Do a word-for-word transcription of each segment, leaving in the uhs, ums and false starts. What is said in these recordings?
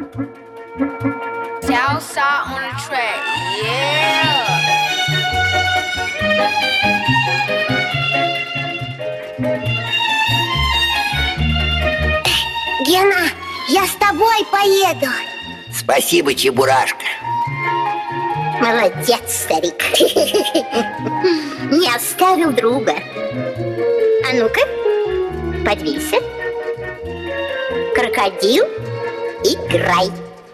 Southside on the track, yeah. Гена, я с тобой поеду. Спасибо, Чебурашка. Молодец, старик. Не оставил друга. А ну-ка, подвинься. Крокодил, играй.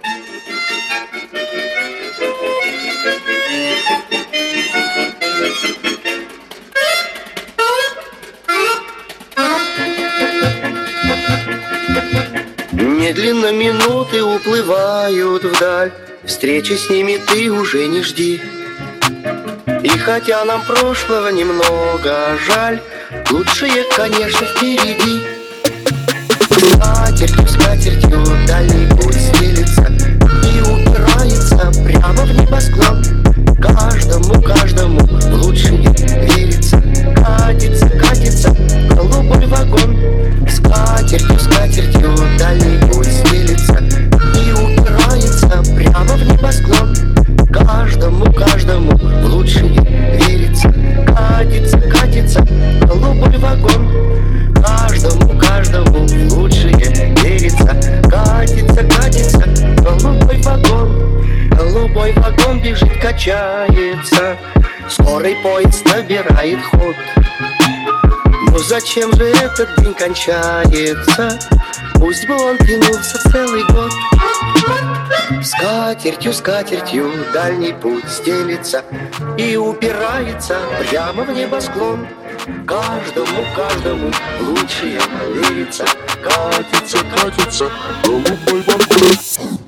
Медленно минуты уплывают вдаль, встречи с ними ты уже не жди. И хотя нам прошлого немного жаль, лучшее, конечно, впереди. Скатертью, скатертью дальний путь стелится и упирается прямо в небосклон. Каждому, каждому в лучшее верится. Катится, катится голубой вагон. Скатертью, скатертью дальний путь стелится и упирается прямо в небосклон. Каждому, каждому в лучшее верится. Катится, катится голубой вагон. Каждому, каждому в лучшее верится. Катится, катится голубой вагон. Голубой вагон бежит, качается. Скорый поезд набирает ход. Но зачем же этот день кончается? Пусть бы он тянулся целый год. Скатертью, скатертью дальний путь стелится и упирается прямо в небосклон. Каждому, каждому лучшее верится. Катится, катится голубой вагон.